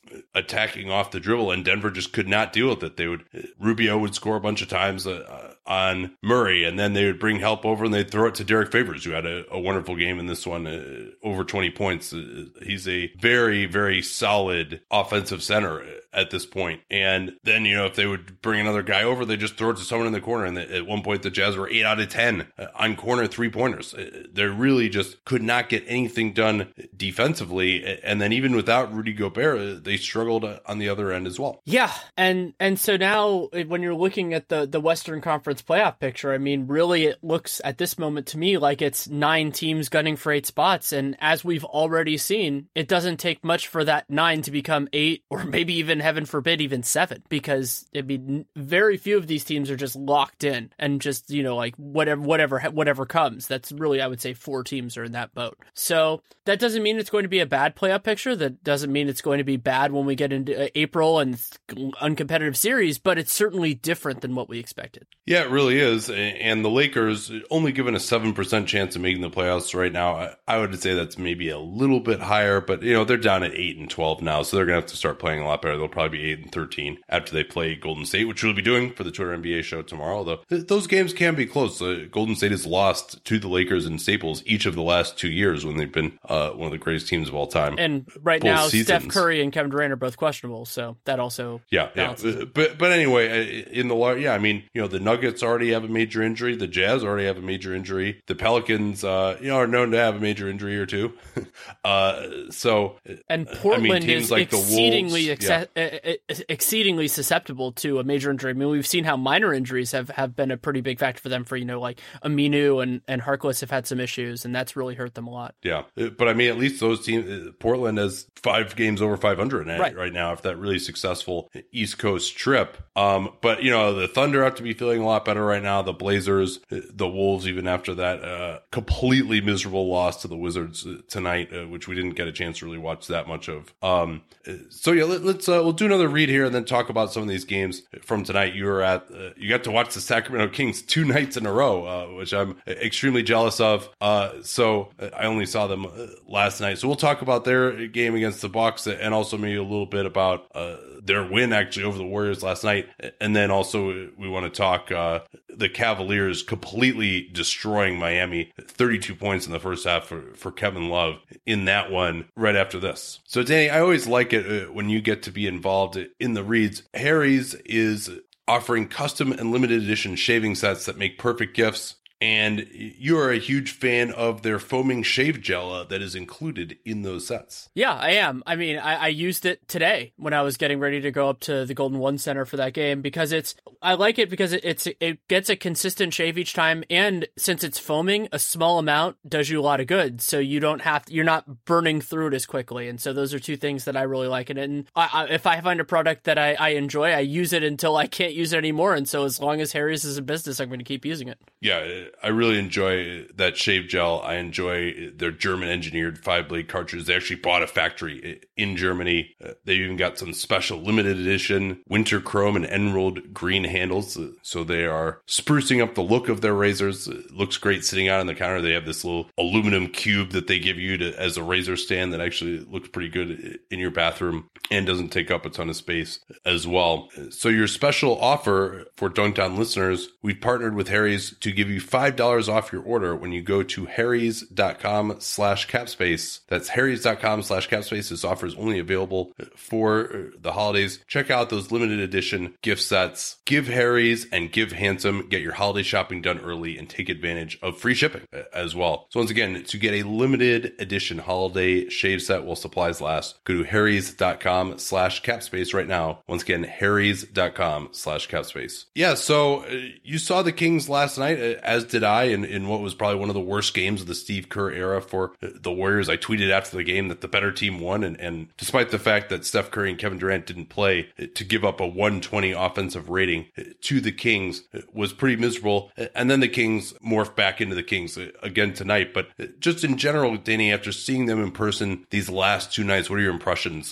attacking off the dribble, and Denver just could not deal with it. They would Rubio would score a bunch of times uh, on Murray, and then they would bring help over and they'd throw it to Derek Favors, who had a, a wonderful game in this one, uh, over twenty points. Uh, he's a very, very solid offensive center at this point. And then, you know, if they would bring another guy over, they just throw it to someone in the corner. And at one point, the Jazz were eight out of ten on corner three pointers. They really just could not get anything done defensively. And then even without Rudy Gobert, they struggled on the other end as well. Yeah. And and so now when you're looking at the, the Western Conference playoff picture, I mean, really, it looks at this moment to me like it's nine teams gunning for eight spots. And as we've already seen, it doesn't take much for that nine to become eight, or maybe even, heaven forbid, even seven, because I mean, very few of these teams are just locked in and just, you know, like whatever, whatever, whatever comes. That's really, I would say, four teams are in that boat. So that doesn't mean it's going to be a bad playoff picture. That doesn't mean it's going to be bad when we get into April and uncompetitive series, but it's certainly different than what we expected. Yeah, it really is. And the Lakers only given a seven percent chance of making the playoffs right now. I would say that's maybe a little bit higher, but you know, they're down at eight and twelve now, so they're going to have to start playing a lot better. They'll probably be eight and thirteen after they play Golden State, which we'll be doing for the Twitter N B A show tomorrow. Though those games can be close. Uh, Golden State has lost to the Lakers in Staples each of the last two years when they've been uh, one of the greatest teams of all time. And right Both now, seasons. Steph Curry and Kevin Durant are both questionable, so that also yeah, yeah. But but anyway, in the yeah, I mean, you know, the Nuggets already have a major injury. The Jazz already have a major injury. The Pelicans, uh, you know, are known to have a major injury or two. uh, so and Portland I mean, is like exceedingly Wolves, yeah. ex- exceedingly susceptible to a major injury. I mean, we've seen how minor injuries have, have been a pretty big factor for them. For, you know, like Aminu and and Harkless have had some issues, and that's really hurt them a lot. Yeah, but I mean, at least those teams, Portland has five games over five hundred right. right now after that really successful East Coast trip. Um, but you know, the Thunder have to be feeling a lot better right now. The Blazers, the Wolves, even after that uh, completely miserable loss to the Wizards tonight, uh, which we didn't get a chance to really watch that much of. Um, so yeah, let, let's uh, we'll do another read here and then talk about some of these games from tonight. You were at, uh, you got to watch the Sacramento Kings two nights in a row, uh, which I'm extremely jealous of. Uh, so I only saw them last night. So we'll talk about their game against the Bucks and also maybe a little bit about uh, their win actually over the Warriors last night. And then also we want to talk uh, the Cavaliers completely destroying Miami, thirty-two points in the first half for, for Kevin Love in that one right after this. So Danny, I always like it uh, when you get to be involved in the reads. Harry's is offering custom and limited edition shaving sets that make perfect gifts. And you are a huge fan of their foaming shave gel uh, that is included in those sets. Yeah, I am. I mean, I, I used it today when I was getting ready to go up to the Golden One Center for that game because it's, I like it because it, it's, it gets a consistent shave each time. And since it's foaming, a small amount does you a lot of good. So you don't have to, you're not burning through it as quickly. And so those are two things that I really like. And, and I, I, if I find a product that I, I enjoy, I use it until I can't use it anymore. And so as long as Harry's is in business, I'm going to keep using it. Yeah. I really enjoy that shave gel. I enjoy their German engineered five blade cartridges. They actually bought a factory in Germany. Uh, they even got some special limited edition winter chrome and emerald green handles. Uh, so they are sprucing up the look of their razors. It looks great sitting out on the counter. They have this little aluminum cube that they give you to, as a razor stand that actually looks pretty good in your bathroom and doesn't take up a ton of space as well. So your special offer for Dunkdown listeners, we've partnered with Harry's to give you five dollars off your order when you go to harrys.com slash capspace. That's harrys.com slash capspace. This offer is only available for the holidays. Check out those limited edition gift sets. Give Harry's and give Handsome. Get your holiday shopping done early and take advantage of free shipping as well. So once again, to get a limited edition holiday shave set while supplies last, go to harrys.com slash capspace right now. Once again, harrys.com slash capspace. Yeah, so uh, you saw the Kings last night, uh, as did I. In, in what was probably one of the worst games of the Steve Kerr era for the Warriors. I tweeted after the game that the better team won, and, and despite the fact that Steph Curry and Kevin Durant didn't play, to give up a one twenty offensive rating to the Kings was pretty miserable. And then the Kings morphed back into the Kings again tonight. But just in general, Danny, after seeing them in person these last two nights, what are your impressions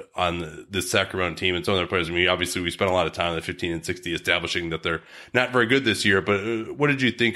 on the Sacramento team and some of their players? I mean, obviously we spent a lot of time in the fifteen and sixty establishing that they're not very good this year, but what did you think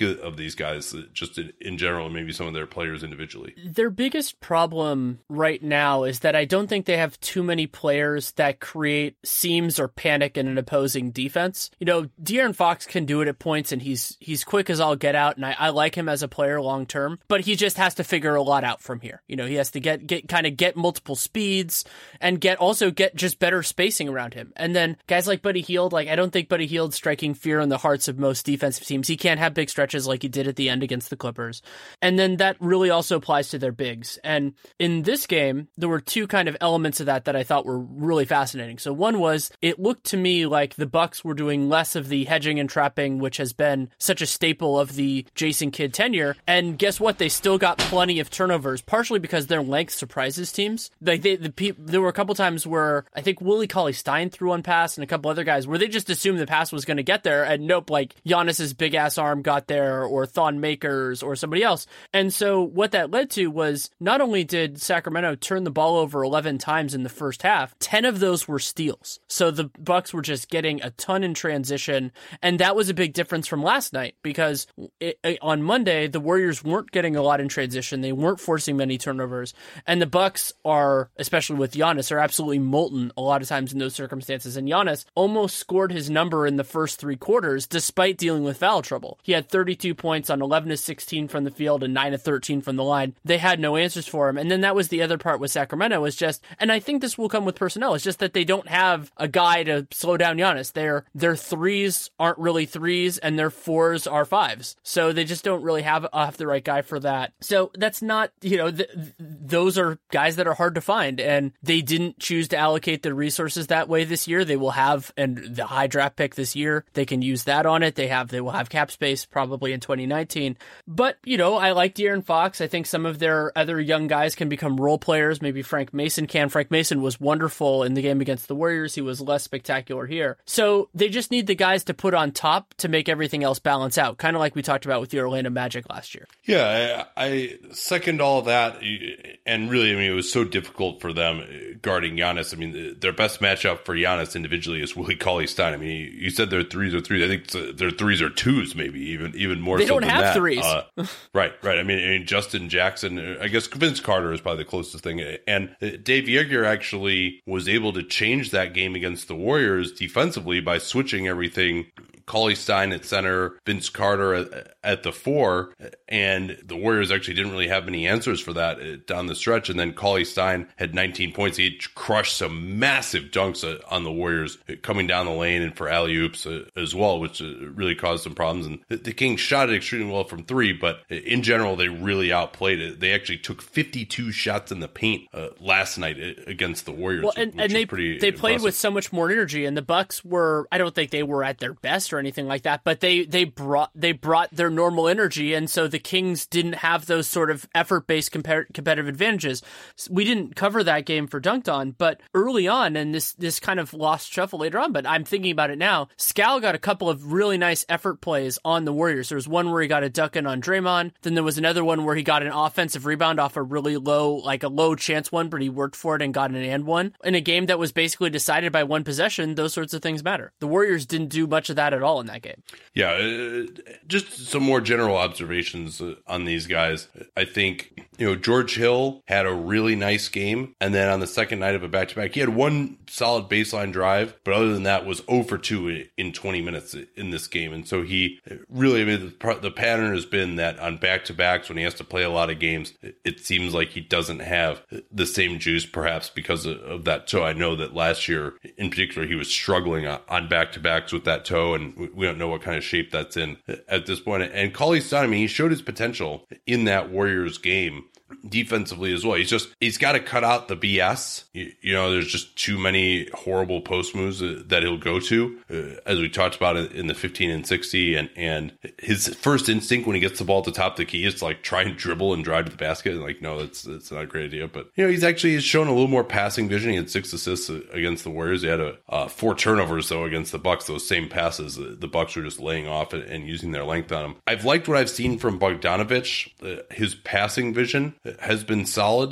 of, of these guys, just in, in general, and maybe some of their players individually? Their biggest problem right now is that I don't think they have too many players that create seams or panic in an opposing defense. You know, De'Aaron Fox can do it at points, and he's he's quick as all get out, and I, I like him as a player long term, but he just has to figure a lot out from here. You know, he has to get get kind of get multiple speeds and get also get just better spacing around him. And then guys like Buddy Hield, like I don't think Buddy Hield's striking fear in the hearts of most defensive teams. He can't have big stretches like he did at the end against the Clippers. And then that really also applies to their bigs. And in this game, there were two kind of elements of that that I thought were really fascinating. So one was, it looked to me like the Bucks were doing less of the hedging and trapping, which has been such a staple of the Jason Kidd tenure. And guess what? They still got plenty of turnovers, partially because their length surprises teams. Like they, the pe- there were a couple times where I think Willie Cauley-Stein threw one pass and a couple other guys where they just assumed the pass was going to get there, and nope, like Giannis's big ass arm got there, or Thon Makers, or somebody else. And so what that led to was, not only did Sacramento turn the ball over eleven times in the first half, ten of those were steals. So the Bucks were just getting a ton in transition, and that was a big difference from last night, because it, it, on Monday the Warriors weren't getting a lot in transition, they weren't forcing many turnovers, and the Bucks are, especially with Giannis, are absolutely molten a lot of times in those circumstances. And Giannis almost scored his number in the first three quarters despite dealing with foul trouble. He had thirty-two points on eleven of sixteen from the field and nine of thirteen from the line. They had no answers for him. And then that was the other part with Sacramento, was just, and I think this will come with personnel, it's just that they don't have a guy to slow down Giannis. Their their threes aren't really threes, and their fours are fives. So they just don't really have, uh, have the right guy for that. So that's not, you know, th- th- those are guys that are hard to find, and they didn't choose to allocate their resources that way this year. They will have, and the high draft pick this year, they can use that on it. They have, they will have cap space probably in twenty nineteen. But, you know, I like De'Aaron Fox. I think some of their other young guys can become role players. Maybe Frank Mason can. Frank Mason was wonderful in the game against the Warriors. He was less spectacular here. So they just need the guys to put on top to make everything else balance out, kind of like we talked about with the Orlando Magic last year. Yeah, I, I second all of that. And really, I mean, it was so difficult for them guarding Giannis. I mean, their best matchup for Giannis individually is Willie Cauley-Stein. I mean, you said their threes are threes. I think their threes are twos, maybe even even more. They so don't than have that. threes. Uh, right, right. I mean, I mean, Justin Jackson. I guess Vince Carter is probably the closest thing. And Dave Joerger actually was able to change that game against the Warriors defensively by switching everything. Cauley-Stein at center, Vince Carter at, at the four, and the Warriors actually didn't really have many answers for that down the stretch. And then Cauley-Stein had nineteen points. He had crushed some massive dunks on the Warriors coming down the lane and for alley-oops as well, which really caused some problems. And the Kings shot it extremely well from three, but in general, they really outplayed it. They actually took fifty-two shots in the paint uh, last night against the Warriors. Well, and, and they, they played with so much more energy, and the Bucks were, I don't think they were at their best or anything like that, but they they brought they brought their normal energy, and so the Kings didn't have those sort of effort-based compar- competitive advantages. We didn't cover that game for Dunked On, but early on, and this this kind of lost shuffle later on, but I'm thinking about it now, Scal got a couple of really nice effort plays on the Warriors. There was one where he got a duck in on Draymond, then there was another one where he got an offensive rebound off a really low, like a low chance one, but he worked for it and got an and one. In a game that was basically decided by one possession, those sorts of things matter. The Warriors didn't do much of that at all in that game. Yeah, uh, just some more general observations on these guys. I think, you know, George Hill had a really nice game, and then on the second night of a back-to-back, he had one solid baseline drive, but other than that was zero for two in twenty minutes in this game. And so he really, I mean, the, the pattern has been that on back-to-backs, when he has to play a lot of games, it seems like he doesn't have the same juice, perhaps because of, of that toe. I know that last year, in particular, he was struggling on back-to-backs with that toe, and we don't know what kind of shape that's in at this point. And Cauley-Stein, I mean, he showed his potential in that Warriors game defensively as well. He's just, he's got to cut out the B S. You, you know, there's just too many horrible post moves that he'll go to, uh, as we talked about in the fifteen and sixty. And, and his first instinct when he gets the ball at the top of the key is to like try and dribble and drive to the basket. And like, no, that's, that's not a great idea. But, you know, he's actually shown a little more passing vision. He had six assists against the Warriors. He had a, uh, four turnovers though against the Bucks. Those same passes, the Bucks were just laying off and, and using their length on him. I've liked what I've seen from Bogdanović. Uh, his passing vision has been solid.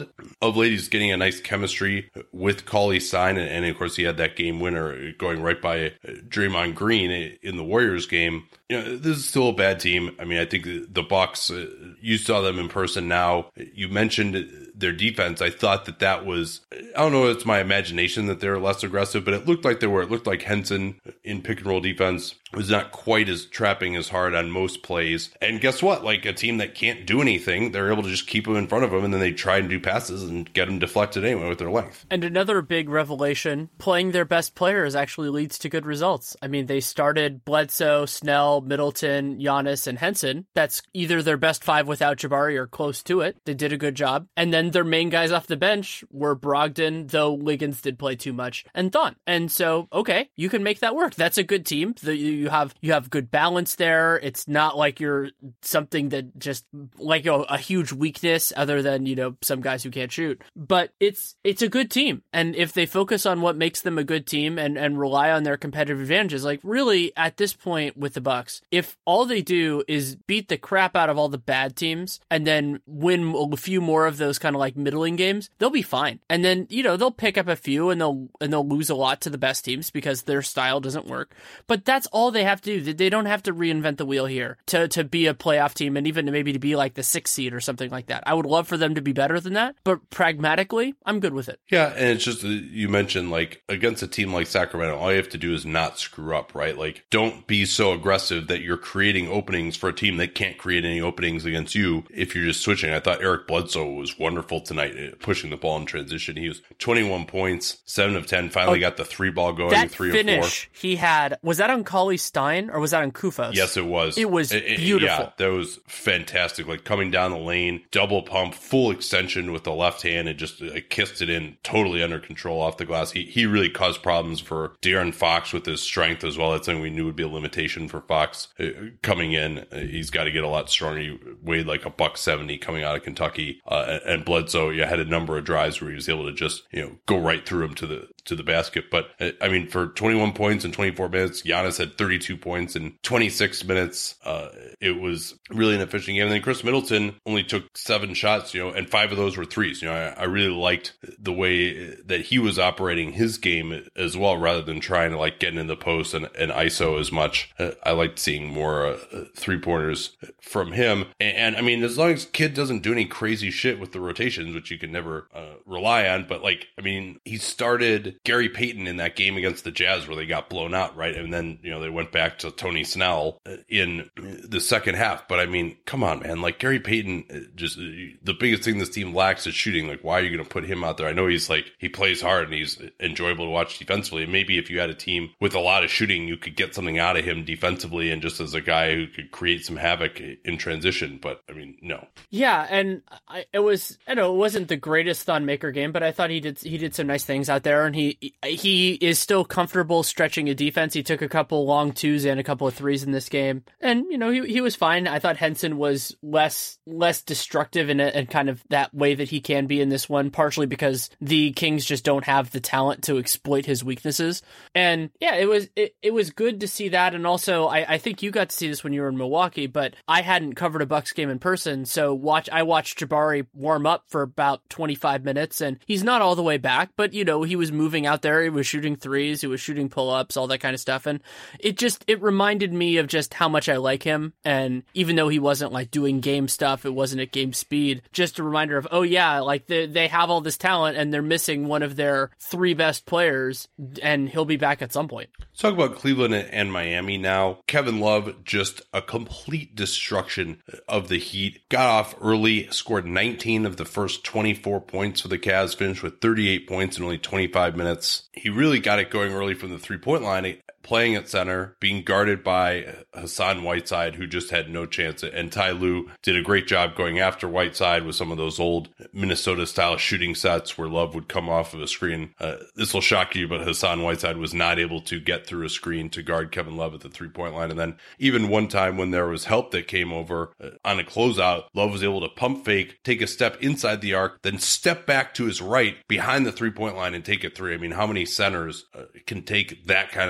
of late he's getting a nice chemistry with Cauley Stein, and, and of course he had that game winner going right by Draymond Green in the Warriors game. You know, this is still a bad team. I mean, I think the Bucks, uh, you saw them in person now. You mentioned their defense. I thought that that was, I don't know if it's my imagination that they're less aggressive, but it looked like they were. It looked like Henson in pick and roll defense was not quite as trapping as hard on most plays. And guess what? Like a team that can't do anything, they're able to just keep them in front of them, and then they try and do passes and get them deflected anyway with their length. And another big revelation, playing their best players actually leads to good results. I mean, they started Bledsoe, Snell, Middleton, Giannis, and Henson. That's either their best five without Jabari or close to it. They did a good job. And then their main guys off the bench were Brogdon, though Liggins did play too much, and Thon. And so, okay, you can make that work. That's a good team. The, you have you have good balance there. It's not like you're something that just like you know, a huge weakness other than, you know, some guys who can't shoot. But it's it's a good team. And if they focus on what makes them a good team and, and rely on their competitive advantages, like really at this point with the Bucks, if all they do is beat the crap out of all the bad teams and then win a few more of those kind of like middling games, they'll be fine. And then, you know, they'll pick up a few and they'll and they'll lose a lot to the best teams because their style doesn't work. But that's all they have to do. They don't have to reinvent the wheel here to, to be a playoff team and even maybe to be like the sixth seed or something like that. I would love for them to be better than that, but pragmatically, I'm good with it. Yeah, and it's just, you mentioned like against a team like Sacramento, all you have to do is not screw up, right? Like don't be so aggressive that you're creating openings for a team that can't create any openings against you if you're just switching. I thought Eric Bledsoe was wonderful tonight, pushing the ball in transition. He was twenty-one points, seven of ten, finally oh, got the three ball going, that three finish or four. He had, was that on Cauley Stein or was that on Kufos? Yes, it was. It was it, beautiful. Yeah, that was fantastic. Like coming down the lane, double pump, full extension with the left hand, and just uh, kissed it in totally under control off the glass. He he really caused problems for De'Aaron Fox with his strength as well. That's something we knew would be a limitation for Fox uh, coming in. Uh, he's got to get a lot stronger. He weighed like a buck seventy coming out of Kentucky, uh, and Bledsoe, you had a number of drives where he was able to just, you know, go right through him to the to the basket. But uh, I mean, for twenty-one points in twenty-four minutes, Giannis had thirty-two points in twenty-six minutes. Uh, it was really an efficient game. And then Chris Middleton only took seven shots, you know, and five of those were threes. You know, I, I really liked the way that he was operating his game as well, rather than trying to like get in the post and, and I S O as much. Uh, I liked seeing more uh, three pointers from him. And, and I mean, as long as Kidd doesn't do any crazy shit with the rotations, which you can never uh, rely on, but like, I mean, he started Gary Payton in that game against the Jazz where they got blown out, right? And then, you know, they went back to Tony Snell in the second half. But I mean, come on, man. Like Gary Payton, just the biggest thing this team lacks is shooting. Like, why are you going to put him out there? I know he's like, he plays hard and he's enjoyable to watch defensively. And maybe if you had a team with a lot of shooting, you could get something out of him defensively and just as a guy who could create some havoc in transition. But I mean, no. Yeah. And I, it was, I know it wasn't the greatest Thon Maker game, but I thought he did, he did some nice things out there, and he, he is still comfortable stretching a defense. He took a couple long twos and a couple of threes in this game. And, you know, he, he was fine. I thought Henson was less, less destructive in it and kind of that way that he can be in this one, partially because the Kings just don't have the talent to exploit his weaknesses. And yeah, it was, it, it was good to see that. And also I, I think you got to see this when you were in Milwaukee, but I hadn't covered a Bucks game in person. So watch, I watched Jabari warm up for about twenty-five minutes, and he's not all the way back, but you know, he was moving out there. He was shooting threes. He was shooting pull-ups, all that kind of stuff. And it just, it reminded me of just how much I like him. And even though he wasn't like doing game stuff, it wasn't at game speed, just a reminder of, oh yeah, like they, they have all this talent and they're missing one of their three best players, and he'll be back at some point. Let's talk about Cleveland and Miami now. Kevin Love, just a complete destruction of the Heat. Got off early, scored nineteen of the first twenty-four points for the Cavs, finished with thirty-eight points in only twenty-five minutes. He really got it going early from the three-point line, playing at center, being guarded by Hassan Whiteside, who just had no chance. And Ty Lue did a great job going after Whiteside with some of those old Minnesota-style shooting sets where Love would come off of a screen. Uh, this will shock you, but Hassan Whiteside was not able to get through a screen to guard Kevin Love at the three-point line. And then even one time when there was help that came over uh, on a closeout, Love was able to pump fake, take a step inside the arc, then step back to his right behind the three-point line and take a three. I mean, how many centers uh, can take that kind of a shot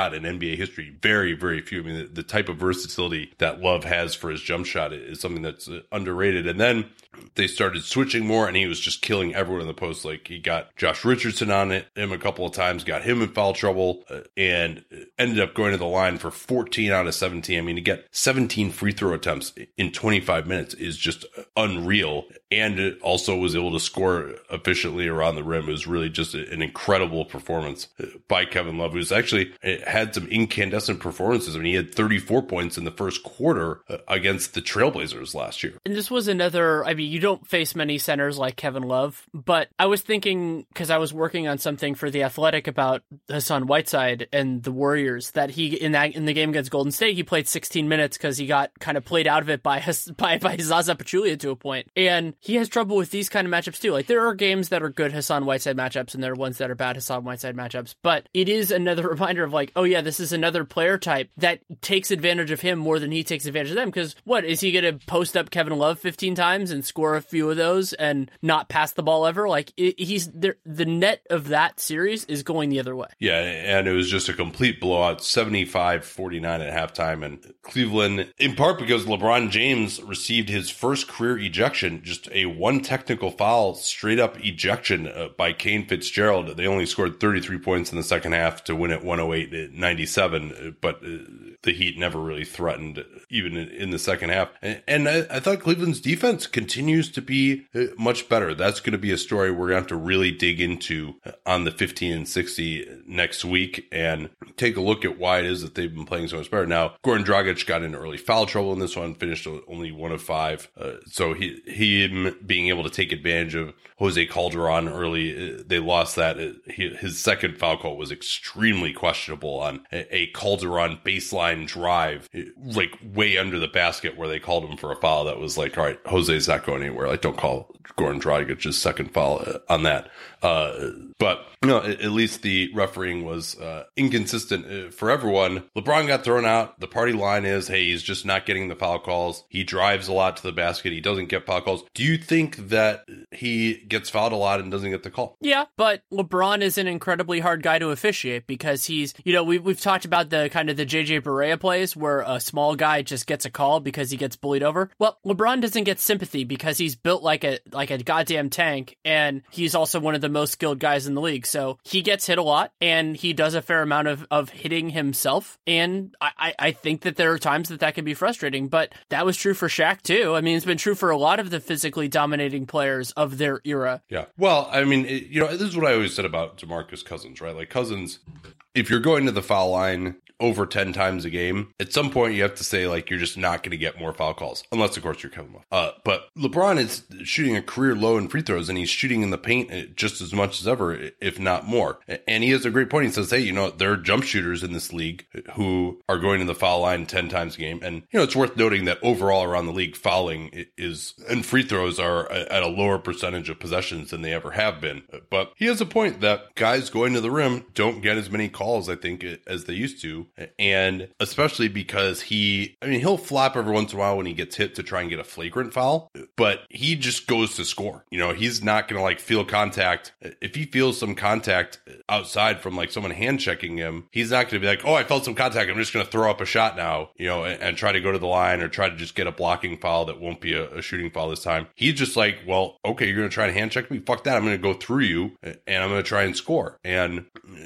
shot in N B A history. Very, very few. I mean, the, the type of versatility that Love has for his jump shot is something that's underrated. And then they started switching more, and he was just killing everyone in the post. Like, he got Josh Richardson on it, him a couple of times, got him in foul trouble, uh, and ended up going to the line for fourteen out of seventeen. I mean, to get seventeen free throw attempts in twenty-five minutes is just unreal. And it also was able to score efficiently around the rim. It was really just an incredible performance by Kevin Love, who's actually had some incandescent performances. I mean, he had thirty-four points in the first quarter against the Trailblazers last year. And this was another, I mean, you don't face many centers like Kevin Love, but I was thinking, because I was working on something for The Athletic about Hassan Whiteside and the Warriors, that he, in that in the game against Golden State, he played sixteen minutes because he got kind of played out of it by, by, by Zaza Pachulia to a point. And he has trouble with these kind of matchups too. Like, there are games that are good Hassan Whiteside matchups, and there are ones that are bad Hassan Whiteside matchups, but it is another reminder of like, oh yeah, this is another player type that takes advantage of him more than he takes advantage of them. Because what, is he going to post up Kevin Love fifteen times and score a few of those and not pass the ball ever? Like, it, he's there, the net of that series is going the other way. Yeah, and it was just a complete blowout, seventy-five forty-nine at halftime. And Cleveland, in part because LeBron James received his first career ejection, just a one technical foul, straight up ejection uh, by Kane Fitzgerald. They only scored thirty-three points in the second half to win at one oh eight ninety-seven, but uh, the Heat never really threatened, even in, in the second half. And, and I, I thought Cleveland's defense continues to be uh, much better. That's going to be a story we're going to have to really dig into on the fifteen and sixty next week and take a look at why it is that they've been playing so much better. Now, Goran Dragic got into early foul trouble in this one, finished only one of five. Uh, so he him being able to take advantage of Jose Calderon early, uh, they lost that. Uh, he, his second foul call was extremely questionable on a, a Calderon baseline drive, like way under the basket, where they called him for a foul that was like, all right, Jose's not going anywhere. Like, don't call Goran Dragic's second foul uh, on that. Uh, but no, at, at least the refereeing was uh, inconsistent uh, for everyone. LeBron got thrown out. The party line is, hey, he's just not getting the foul calls. He drives a lot to the basket. He doesn't get foul calls. Do you think that he gets fouled a lot and doesn't get the call? Yeah, but LeBron is an incredibly hard guy to officiate because he's, you know, we've, we've talked about the kind of the J J Barea plays where a small guy just gets a call because he gets bullied over. Well, LeBron doesn't get sympathy because he's built like a like a goddamn tank, and he's also one of the most skilled guys in the league. So he gets hit a lot, and he does a fair amount of, of hitting himself. And I, I think that there are times that that can be frustrating, but that was true for Shaq too. I mean, it's been true for a lot of the physically dominating players of their era. Yeah. Well, I mean, it, you know, this is what I always said about DeMarcus Cousins, right? Like, Cousins, if you're going to the foul line over ten times a game, at some point you have to say, like, you're just not going to get more foul calls, unless of course you're Kevin Love. Uh, but LeBron is shooting a career low in free throws, and he's shooting in the paint just as much as ever, if not more. And he has a great point. He says, hey, you know, there are jump shooters in this league who are going to the foul line ten times a game. And, you know, it's worth noting that overall around the league, fouling is, and free throws are at a lower percentage of possessions than they ever have been. But he has a point that guys going to the rim don't get as many calls, I think, as they used to. And especially because he, I mean, he'll flop every once in a while when he gets hit to try and get a flagrant foul, but he just goes to score. You know, he's not going to like feel contact. If he feels some contact outside from like someone hand checking him, he's not going to be like, oh, I felt some contact, I'm just going to throw up a shot now, you know, and, and try to go to the line or try to just get a blocking foul that won't be a, a shooting foul this time. He's just like, well, okay, you're going to try and hand check me? Fuck that. I'm going to go through you and I'm going to try and score. And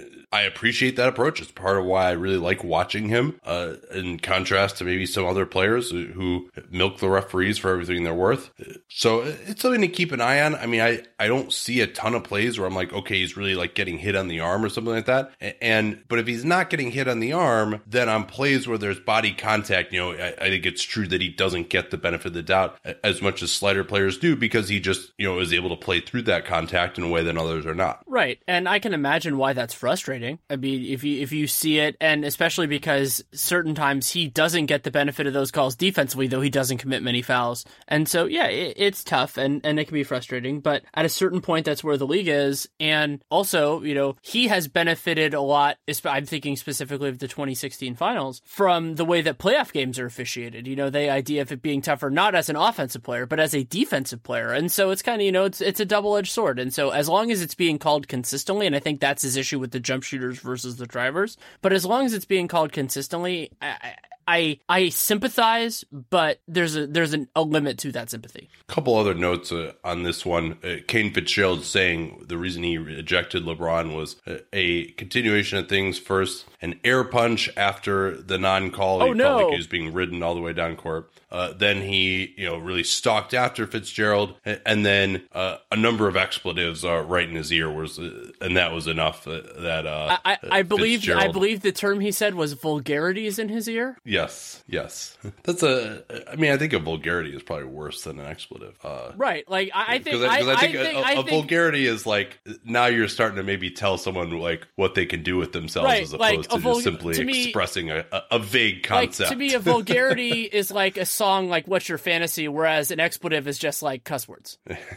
I appreciate that approach. It's part of why I really like watching him, uh, in contrast to maybe some other players who milk the referees for everything they're worth. So it's something to keep an eye on. I mean, I, I don't see a ton of plays where I'm like, okay, he's really like getting hit on the arm or something like that. And, but if he's not getting hit on the arm, then on plays where there's body contact, you know, I, I think it's true that he doesn't get the benefit of the doubt as much as slighter players do, because he just, you know, is able to play through that contact in a way that others are not. Right. And I can imagine why that's frustrating. I mean, if you if you see it, and especially because certain times he doesn't get the benefit of those calls defensively, though he doesn't commit many fouls. And so, yeah, it, it's tough and, and it can be frustrating. But at a certain point, that's where the league is. And also, you know, he has benefited a lot, I'm thinking specifically of the twenty sixteen finals, from the way that playoff games are officiated. You know, the idea of it being tougher, not as an offensive player, but as a defensive player. And so it's kind of, you know, it's, it's a double-edged sword. And so as long as it's being called consistently, and I think that's his issue with the jump shooters versus the drivers. But as long as it's being called consistently, I I, I sympathize, but there's a there's an, a limit to that sympathy. A couple other notes uh, on this one. Uh, Kane Fitzgerald saying the reason he ejected LeBron was a, a continuation of things. First, an air punch after the non-call. Oh, he no. felt like he was being ridden all the way down court. Uh, then he, you know, really stalked after Fitzgerald, and then uh, a number of expletives uh, right in his ear was, uh, and that was enough. Uh, that uh, I, I, I believe Fitzgerald... I believe the term he said was vulgarities in his ear. Yes, yes. That's a. I mean, I think a vulgarity is probably worse than an expletive. Uh, right. Like I, I think. Because I, I, I think, I think, a, a I think, vulgarity is like now you're starting to maybe tell someone like what they can do with themselves right, as opposed like to vul- just simply to me, expressing a, a, a vague concept. Like, to me, a vulgarity is like a song like "What's Your Fantasy," whereas an expletive is just like cuss words.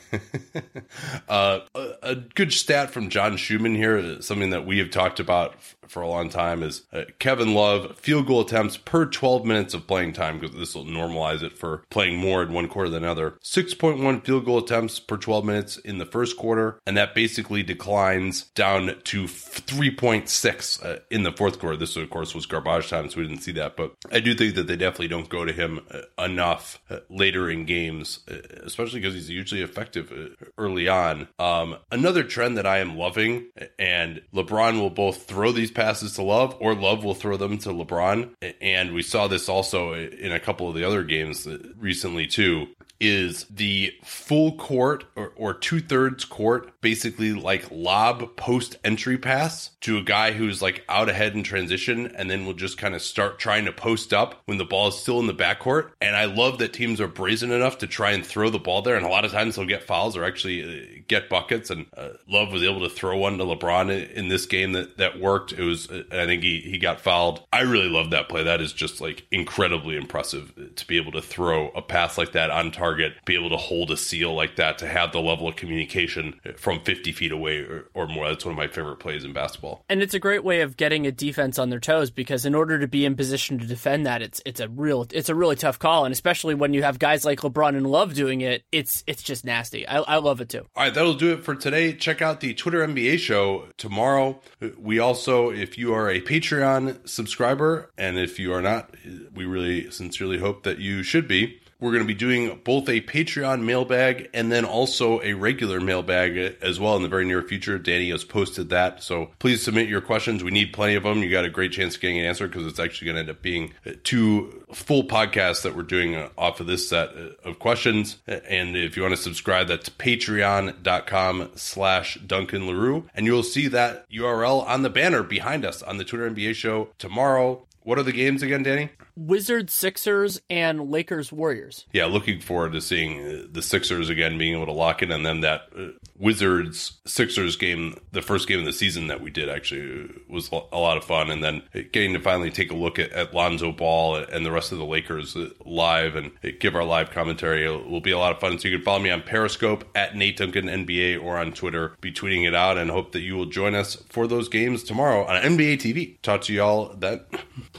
uh, a, a good stat from John Schumann here, something that we have talked about f- for a long time, is uh, Kevin Love field goal attempts per twelve minutes of playing time, because this will normalize it for playing more in one quarter than another. six point one field goal attempts per twelve minutes in the first quarter, and that basically declines down to three point six uh, in the fourth quarter. This, of course, was garbage time, so we didn't see that, but I do think that they definitely don't go to him uh, enough uh, later in games, uh, especially because he's usually effective uh, early on. Um, another trend that I am loving, and LeBron will both throw these passes to Love, or Love will throw them to LeBron, and we saw this also in a couple of the other games recently too, is the full court or, or two-thirds court, basically like lob post-entry pass to a guy who's like out ahead in transition, and then will just kind of start trying to post up when the ball is still in the backcourt. And I love that teams are brazen enough to try and throw the ball there, and a lot of times they'll get fouls or actually uh, get buckets, and uh, Love was able to throw one to LeBron in, in this game that, that worked. It was, uh, I think he, he got fouled. I really love that play. That is just like incredibly impressive to be able to throw a pass like that on target, be able to hold a seal like that, to have the level of communication from fifty feet away or, or more. That's one of my favorite plays in basketball. And it's a great way of getting a defense on their toes, because in order to be in position to defend that, it's it's a real it's a really tough call, and especially when you have guys like LeBron and Love doing it, it's it's just nasty. I, I love it too. All right, that'll do it for today. Check out the Twitter N B A show tomorrow. We also, if you are a Patreon subscriber, and if you are not, we really sincerely hope that you should be, we're going to be doing both a Patreon mailbag and then also a regular mailbag as well in the very near future. Danny has posted that, so please submit your questions. We need plenty of them. You got a great chance of getting an answer, because it's actually going to end up being two full podcasts that we're doing off of this set of questions. And if you want to subscribe, that's patreon.com slash Duncan LaRue, and you'll see that U R L on the banner behind us on the Twitter N B A show tomorrow. What are the games again, Danny? Wizards, Sixers, and Lakers, Warriors. Yeah, looking forward to seeing the Sixers again, being able to lock in, and then that uh, Wizards Sixers game, the first game of the season that we did, actually was a lot of fun. And then getting to finally take a look at, at Lonzo Ball and the rest of the Lakers live and give our live commentary. It will be a lot of fun. So you can follow me on Periscope at Nate Duncan N B A, or on Twitter, be tweeting it out, and hope that you will join us for those games tomorrow on N B A T V. Talk to y'all then.